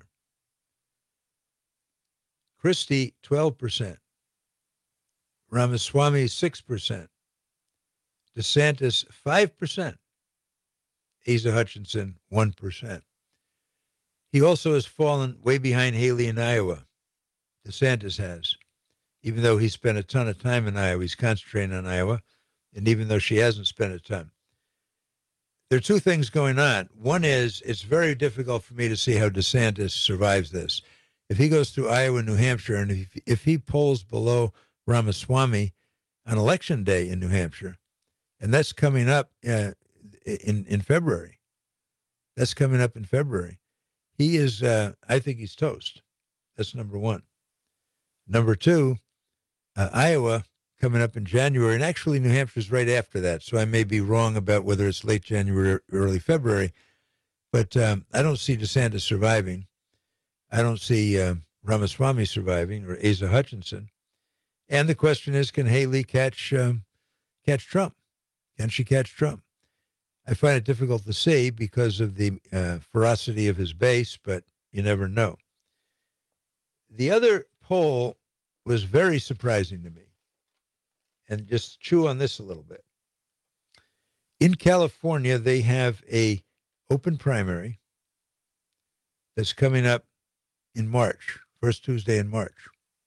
[SPEAKER 17] Christie, 12%. Ramaswamy, 6%. DeSantis 5%. Asa Hutchinson 1%. He also has fallen way behind Haley in Iowa. DeSantis has. Even though he spent a ton of time in Iowa, he's concentrating on Iowa, and even though she hasn't spent a ton. There are two things going on. One is it's very difficult for me to see how DeSantis survives this. If he goes through Iowa and New Hampshire, and if he polls below Ramaswamy on Election Day in New Hampshire, and that's coming up in February. That's coming up in February. He is, I think he's toast. That's number one. Number two, Iowa coming up in January, and actually New Hampshire's right after that, so I may be wrong about whether it's late January or early February, but I don't see DeSantis surviving. I don't see Ramaswamy surviving or Asa Hutchinson. And the question is, can Haley catch Trump? Can she catch Trump? I find it difficult to see because of the ferocity of his base, but you never know. The other poll was very surprising to me. And just chew on this a little bit. In California, they have a open primary that's coming up in March, first Tuesday in March.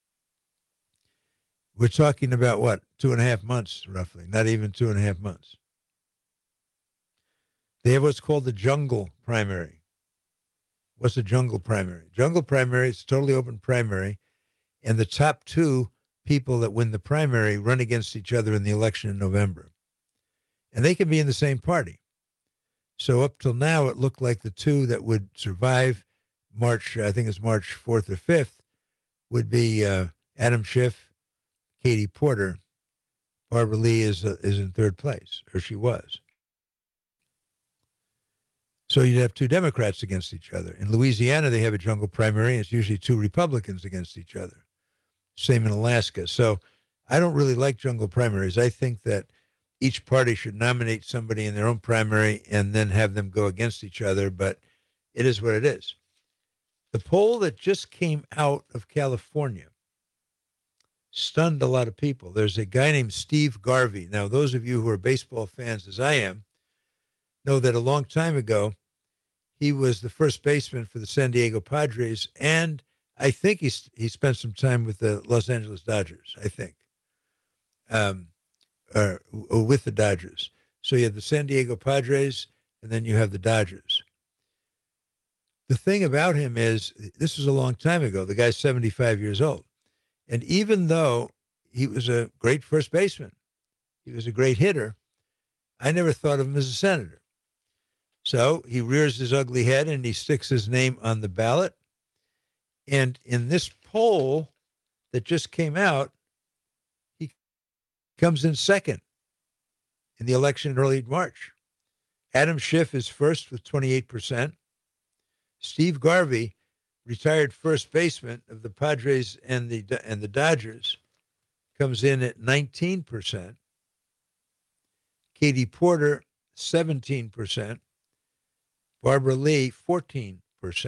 [SPEAKER 17] We're talking about what, 2.5 months, roughly, not even 2.5 months. They have what's called the jungle primary. What's a jungle primary? Jungle primary is a totally open primary, and the top two people that win the primary run against each other in the election in November. And they can be in the same party. So up till now, it looked like the two that would survive March, I think it's March 4th or 5th, would be Adam Schiff, Katie Porter. Barbara Lee is in third place, or she was. So you'd have two Democrats against each other. In Louisiana, they have a jungle primary, and it's usually two Republicans against each other. Same in Alaska. So I don't really like jungle primaries. I think that each party should nominate somebody in their own primary and then have them go against each other, but it is what it is. The poll that just came out of California stunned a lot of people. There's a guy named Steve Garvey. Now, those of you who are baseball fans, as I am, know that a long time ago, he was the first baseman for the San Diego Padres, and I think he spent some time with the Los Angeles Dodgers, I think, or with the Dodgers. So you have the San Diego Padres, and then you have the Dodgers. The thing about him is, this was a long time ago. The guy's 75 years old. And even though he was a great first baseman, he was a great hitter, I never thought of him as a senator. So he rears his ugly head and he sticks his name on the ballot. And in this poll that just came out, he comes in second in the election in early March. Adam Schiff is first with 28%. Steve Garvey, retired first baseman of the Padres and the Dodgers, comes in at 19%. Katie Porter, 17%. Barbara Lee, 14%.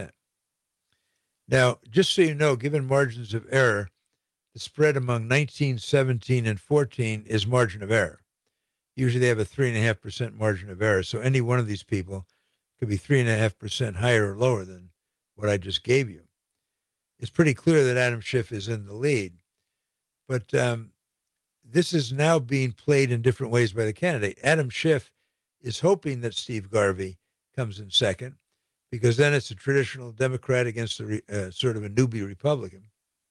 [SPEAKER 17] Now, just so you know, given margins of error, the spread among 19, 17, and 14 is margin of error. Usually they have a 3.5% margin of error. So any one of these people could be 3.5% higher or lower than what I just gave you. It's pretty clear that Adam Schiff is in the lead. But this is now being played in different ways by the candidate. Adam Schiff is hoping that Steve Garvey comes in second, because then it's a traditional Democrat against a sort of a newbie Republican.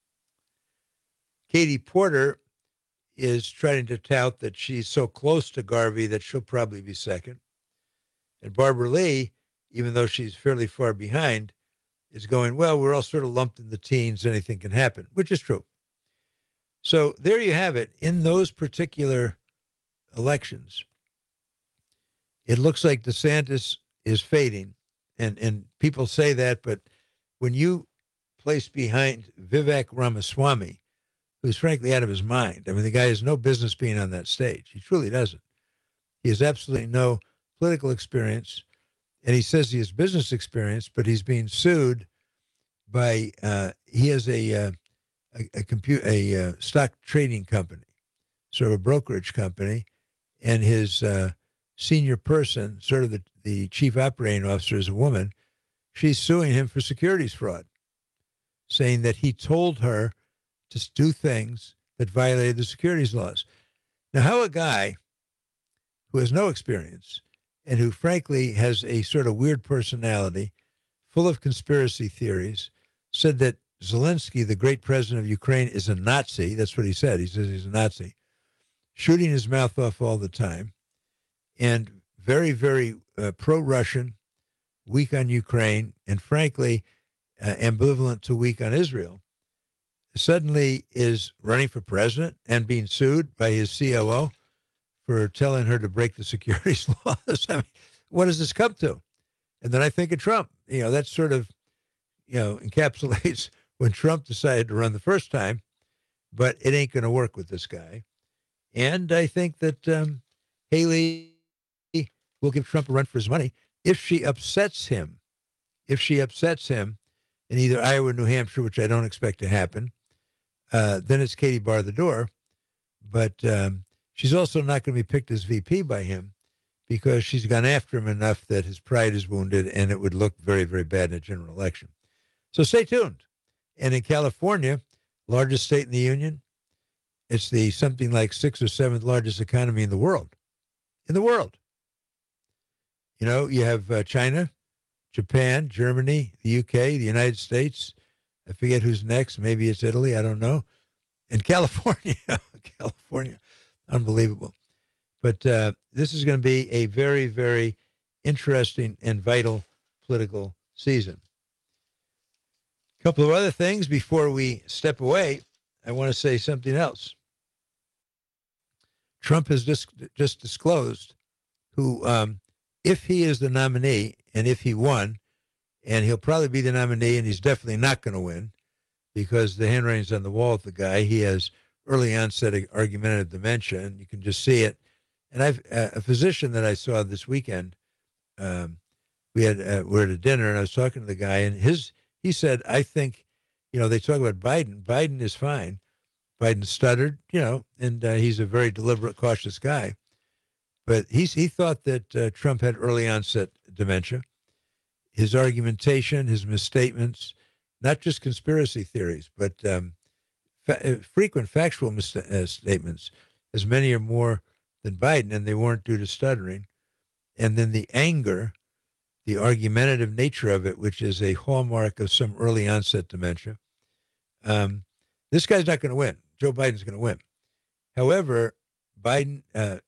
[SPEAKER 17] Katie Porter is trying to tout that she's so close to Garvey that she'll probably be second. And Barbara Lee, even though she's fairly far behind, is going, well, we're all sort of lumped in the teens, anything can happen, which is true. So there you have it. In those particular elections, it looks like DeSantis is fading. And people say that, but when you place behind Vivek Ramaswamy, who's frankly out of his mind, I mean, the guy has no business being on that stage. He truly doesn't. He has absolutely no political experience, and he says he has business experience, but he's being sued by, he has a stock trading company, sort of a brokerage company, and his senior person, sort of the chief operating officer, is a woman. She's suing him for securities fraud, saying that he told her to do things that violated the securities laws. Now, how a guy who has no experience and who, frankly, has a sort of weird personality, full of conspiracy theories, said that Zelensky, the great president of Ukraine, is a Nazi. That's what he said. He says he's a Nazi, shooting his mouth off all the time, and very, very pro-Russian, weak on Ukraine, and frankly, ambivalent to weak on Israel, suddenly is running for president and being sued by his COO for telling her to break the securities laws. I mean, what does this come to? And then I think of Trump. You know, that sort of, encapsulates when Trump decided to run the first time, but it ain't going to work with this guy. And I think that Haley will give Trump a run for his money if she upsets him. If she upsets him in either Iowa or New Hampshire, which I don't expect to happen, then it's Katie bar the door. But she's also not going to be picked as VP by him because she's gone after him enough that his pride is wounded and it would look very, very bad in a general election. So stay tuned. And in California, largest state in the union, it's the something like 6th or 7th largest economy in the world. In the world. You know, you have China, Japan, Germany, the UK, the United States. I forget who's next. Maybe it's Italy. I don't know. And California. California. Unbelievable. But this is going to be a very, very interesting and vital political season. A couple of other things before we step away. I want to say something else. Trump has just disclosed who, if he is the nominee and if he won, and he'll probably be the nominee and he's definitely not going to win because the handwriting's on the wall with the guy. He has early onset argumentative dementia, and you can just see it. And I've a physician that I saw this weekend, we're at a dinner, and I was talking to the guy, and he said, I think, they talk about Biden. Biden is fine. Biden stuttered, and he's a very deliberate, cautious guy. But he thought that Trump had early onset dementia. His argumentation, his misstatements, not just conspiracy theories, but frequent factual statements, as many or more than Biden, and they weren't due to stuttering. And then the anger, the argumentative nature of it, which is a hallmark of some early onset dementia. This guy's not going to win. Joe Biden's going to win. However, Biden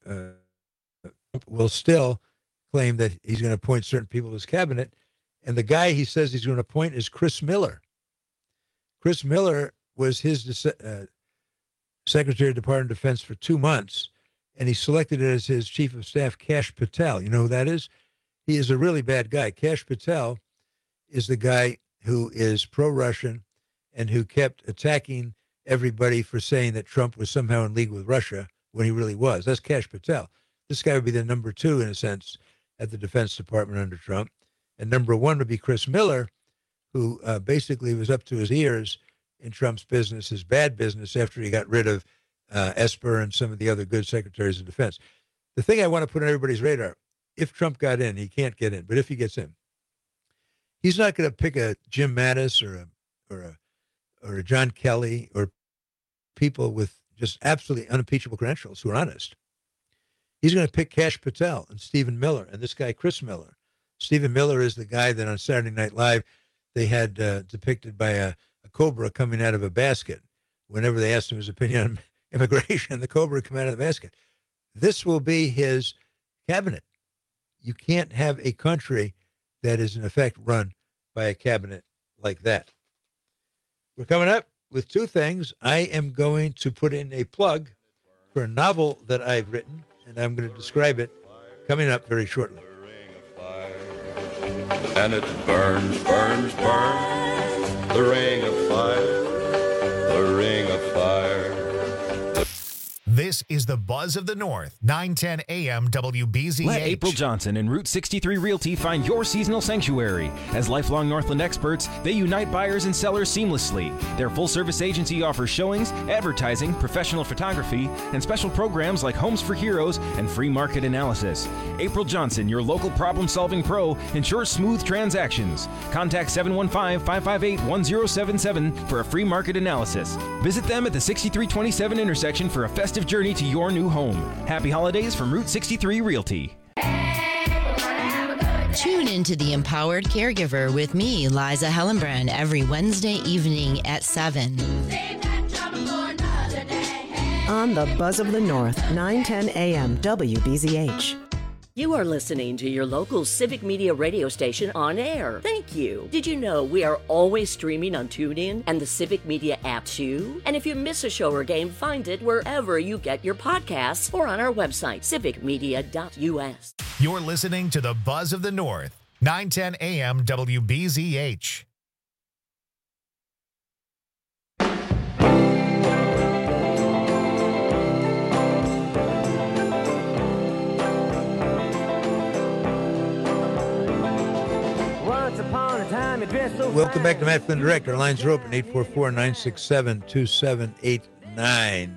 [SPEAKER 17] will still claim that he's going to appoint certain people to his cabinet. And the guy he says he's going to appoint is Chris Miller. Chris Miller was his Secretary of Department of Defense for 2 months, and he selected it as his Chief of Staff, Kash Patel. You know who that is? He is a really bad guy. Kash Patel is the guy who is pro-Russian and who kept attacking everybody for saying that Trump was somehow in league with Russia when he really was. That's Kash Patel. This guy would be the number 2, in a sense, at the Defense Department under Trump. And number 1 would be Chris Miller, who basically was up to his ears in Trump's business, his bad business, after he got rid of Esper and some of the other good secretaries of defense. The thing I want to put on everybody's radar, if Trump got in, he can't get in, but if he gets in, he's not going to pick a Jim Mattis or a John Kelly or people with just absolutely unimpeachable credentials who are honest. He's going to pick Kash Patel and Stephen Miller and this guy, Chris Miller. Stephen Miller is the guy that on Saturday Night Live they had depicted by a cobra coming out of a basket. Whenever they asked him his opinion on immigration, the cobra would come out of the basket. This will be his cabinet. You can't have a country that is in effect run by a cabinet like that. We're coming up with 2 things. I am going to put in a plug for a novel that I've written, and I'm going to describe it coming up very shortly.
[SPEAKER 5] And it burns, burns, burns, the ring of fire, the ring of fire.
[SPEAKER 1] This This is the Buzz of the North, 910 AM WBZH.
[SPEAKER 7] Let April Johnson and Route 63 Realty find your seasonal sanctuary. As lifelong Northland experts, they unite buyers and sellers seamlessly. Their full-service agency offers showings, advertising, professional photography, and special programs like Homes for Heroes and free market analysis. April Johnson, your local problem-solving pro, ensures smooth transactions. Contact 715-558-1077 for a free market analysis. Visit them at the 6327 intersection for a festive journey to your new home. Happy holidays from Route 63 Realty.
[SPEAKER 8] Tune into The Empowered Caregiver with me, Liza Hellenbrand, every Wednesday evening at 7.
[SPEAKER 9] On the Buzz of the North, 910 AM WBZH.
[SPEAKER 23] You are listening to your local Civic Media radio station on air. Thank you. Did you know we are always streaming on TuneIn and the Civic Media app too? And if you miss a show or game, find it wherever you get your podcasts or on our website, civicmedia.us.
[SPEAKER 1] You're listening to the Buzz of the North, 910 AM WBZH.
[SPEAKER 17] Welcome back to Matt Flynn Direct. Our lines are open, 844-967-2789.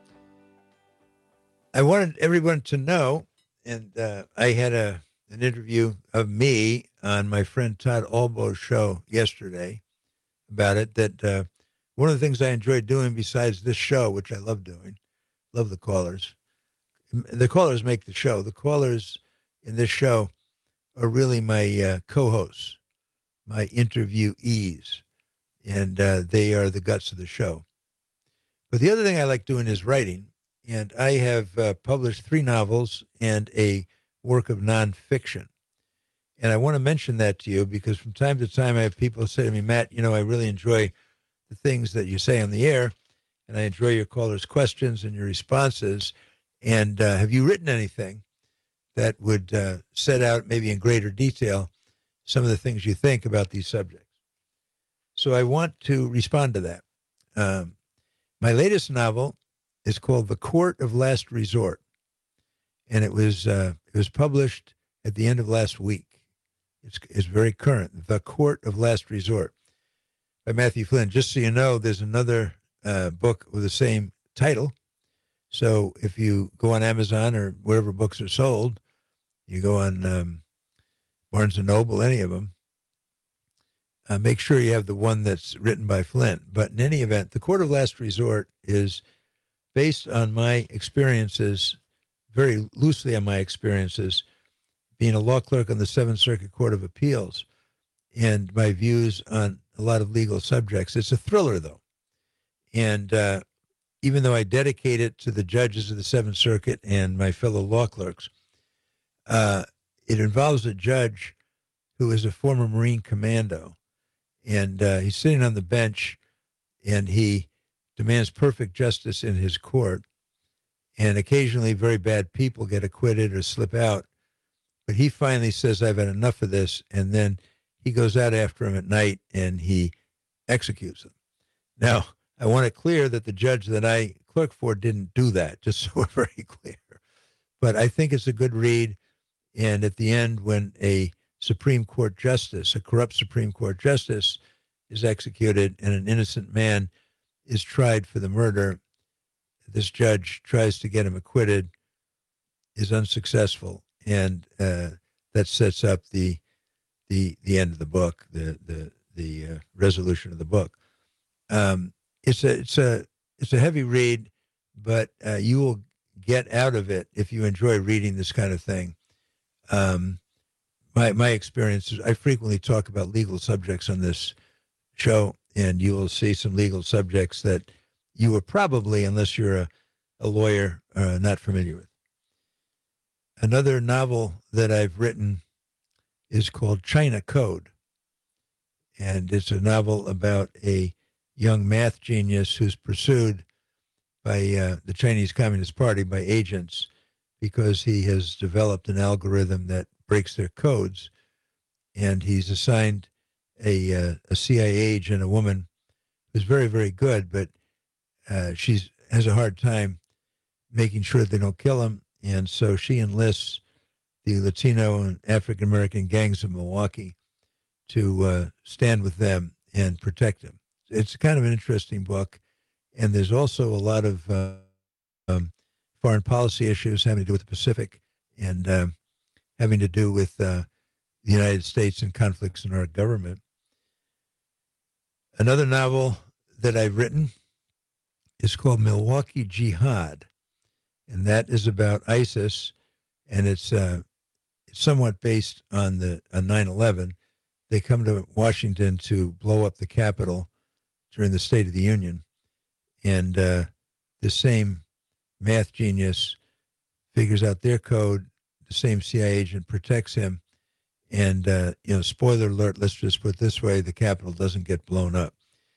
[SPEAKER 17] I wanted everyone to know, and I had an interview of me on my friend Todd Albo's show yesterday about it, that one of the things I enjoyed doing besides this show, which I love doing, love the callers. The callers make the show. The callers in this show are really my co-hosts, my interviewees, and they are the guts of the show. But the other thing I like doing is writing, and I have published 3 novels and a work of nonfiction. And I want to mention that to you because from time to time I have people say to me, Matt, you know, I really enjoy the things that you say on the air, and I enjoy your callers' questions and your responses. And have you written anything that would set out maybe in greater detail some of the things you think about these subjects? So I want to respond to that. My latest novel is called The Court of Last Resort, and it was published at the end of last week. It's very current. The Court of Last Resort by Matthew Flynn. Just so you know, there's another book with the same title. So if you go on Amazon or wherever books are sold, you go on Barnes & Noble, any of them, make sure you have the one that's written by Flynn. But in any event, The Court of Last Resort is based on my experiences, very loosely on my experiences, being a law clerk on the Seventh Circuit Court of Appeals and my views on a lot of legal subjects. It's a thriller, though. And even though I dedicate it to the judges of the Seventh Circuit and my fellow law clerks, it involves a judge who is a former Marine commando, and he's sitting on the bench, and he demands perfect justice in his court, and occasionally very bad people get acquitted or slip out, but he finally says, I've had enough of this, and then he goes out after him at night, and he executes him. Now, I want it clear that the judge that I clerk for didn't do that, just so we're very clear. But I think it's a good read. And at the end, when a Supreme Court justice, a corrupt Supreme Court justice, is executed and an innocent man is tried for the murder, this judge tries to get him acquitted, is unsuccessful, and that sets up the end of the book, the resolution of the book. It's a heavy read, but you will get out of it if you enjoy reading this kind of thing. My experiences, I frequently talk about legal subjects on this show, and you will see some legal subjects that you are probably, unless you're a lawyer, not familiar with. Another novel that I've written is called China Code, and it's a novel about a young math genius who's pursued by the Chinese Communist Party, by agents, because he has developed an algorithm that breaks their codes. And he's assigned a CIA agent, a woman who's very, very good, but she has a hard time making sure they don't kill him. And so she enlists the Latino and African American gangs of Milwaukee to stand with them and protect him. It's kind of an interesting book. And there's also a lot of foreign policy issues having to do with the Pacific and having to do with the United States and conflicts in our government. Another novel that I've written is called Milwaukee Jihad, and that is about ISIS, and it's somewhat based on 9/11. They come to Washington to blow up the Capitol during the State of the Union, and the same math genius figures out their code. The same CIA agent protects him, and spoiler alert. Let's just put it this way: the Capitol doesn't get blown up.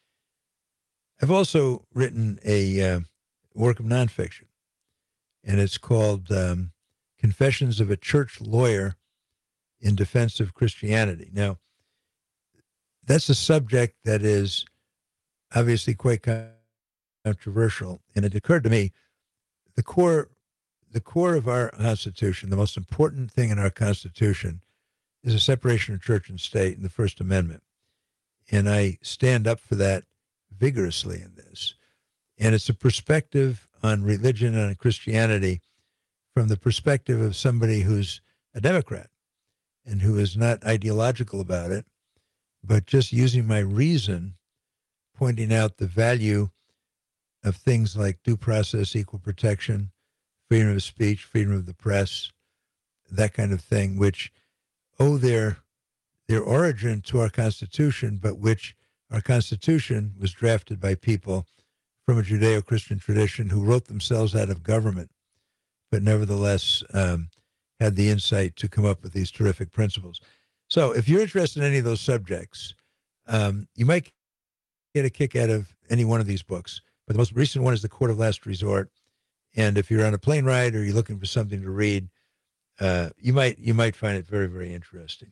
[SPEAKER 17] I've also written a work of nonfiction, and it's called Confessions of a Church Lawyer in Defense of Christianity. Now, that's a subject that is obviously quite controversial, and it occurred to me, the core of our Constitution, the most important thing in our Constitution, is a separation of church and state in the First Amendment. And I stand up for that vigorously in this. And it's a perspective on religion and on Christianity from the perspective of somebody who's a Democrat and who is not ideological about it, but just using my reason, pointing out the value of things like due process, equal protection, freedom of speech, freedom of the press, that kind of thing, which owe their origin to our Constitution, but which our Constitution was drafted by people from a Judeo-Christian tradition who wrote themselves out of government, but nevertheless had the insight to come up with these terrific principles. So if you're interested in any of those subjects, you might get a kick out of any one of these books. But the most recent one is The Court of Last Resort. And if you're on a plane ride or you're looking for something to read, you might find it very, very interesting.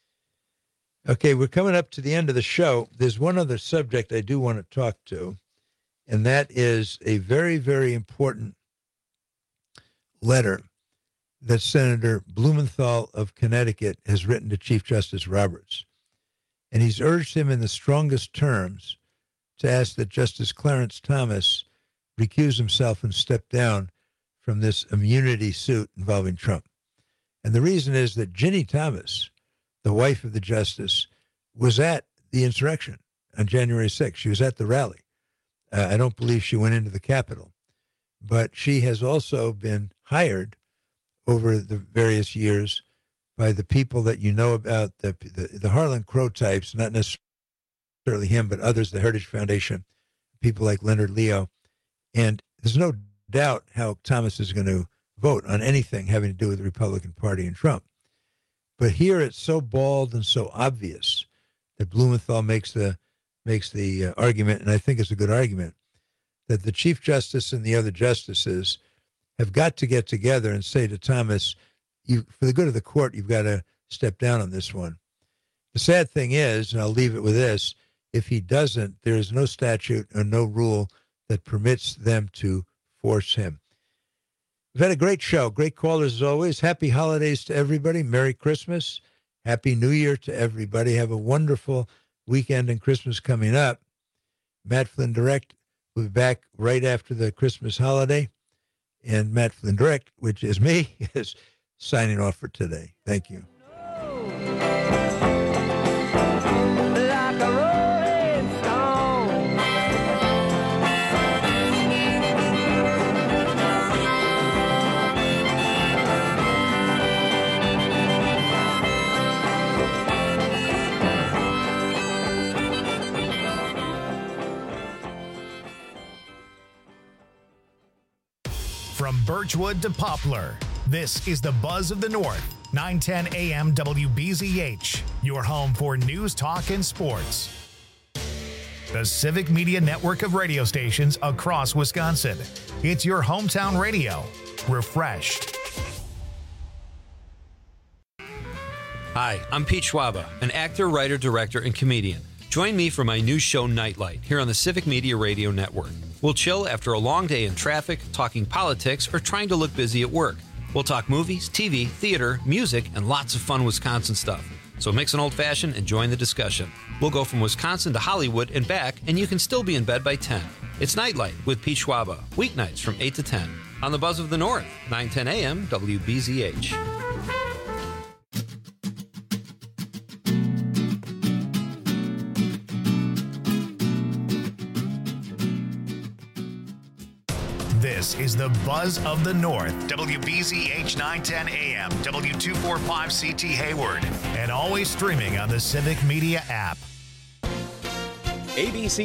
[SPEAKER 17] Okay, we're coming up to the end of the show. There's one other subject I do want to talk to, and that is a very, very important letter that Senator Blumenthal of Connecticut has written to Chief Justice Roberts. And he's urged him in the strongest terms to ask that Justice Clarence Thomas recuse himself and step down from this immunity suit involving Trump. And the reason is that Ginny Thomas, the wife of the justice, was at the insurrection on January 6th. She was at the rally. I don't believe she went into the Capitol. But she has also been hired over the various years by the people that you know about, the Harlan Crow types, not necessarily him, but others, the Heritage Foundation, people like Leonard Leo. And there's no doubt how Thomas is going to vote on anything having to do with the Republican Party and Trump. But here it's so bald and so obvious that Blumenthal makes the argument, and I think it's a good argument, that the Chief Justice and the other justices have got to get together and say to Thomas, for the good of the court, you've got to step down on this one. The sad thing is, and I'll leave it with this, if he doesn't, there is no statute or no rule that permits them to force him. We've had a great show. Great callers as always. Happy holidays to everybody. Merry Christmas. Happy New Year to everybody. Have a wonderful weekend and Christmas coming up. Matt Flynn Direct will be back right after the Christmas holiday. And Matt Flynn Direct, which is me, is signing off for today. Thank you.
[SPEAKER 3] Like a rolling stone.
[SPEAKER 1] From Birchwood to Poplar, this is the Buzz of the North, 910 AM WBZH, your home for news, talk, and sports. The Civic Media network of radio stations across Wisconsin. It's your hometown radio, refreshed.
[SPEAKER 2] Hi, I'm Pete Schwaba, an actor, writer, director, and comedian. Join me for my new show, Nightlight, here on the Civic Media Radio Network. We'll chill after a long day in traffic, talking politics, or trying to look busy at work. We'll talk movies, TV, theater, music, and lots of fun Wisconsin stuff. So mix an old-fashioned and join the discussion. We'll go from Wisconsin to Hollywood and back, and you can still be in bed by 10. It's Nightlight with Pete Schwaba, weeknights from 8 to 10. On the Buzz of the North, 9:10 a.m. WBZH.
[SPEAKER 1] This is the Buzz of the North, WBZH 910 AM, W245CT Hayward, and always streaming on the Civic Media app.
[SPEAKER 7] ABC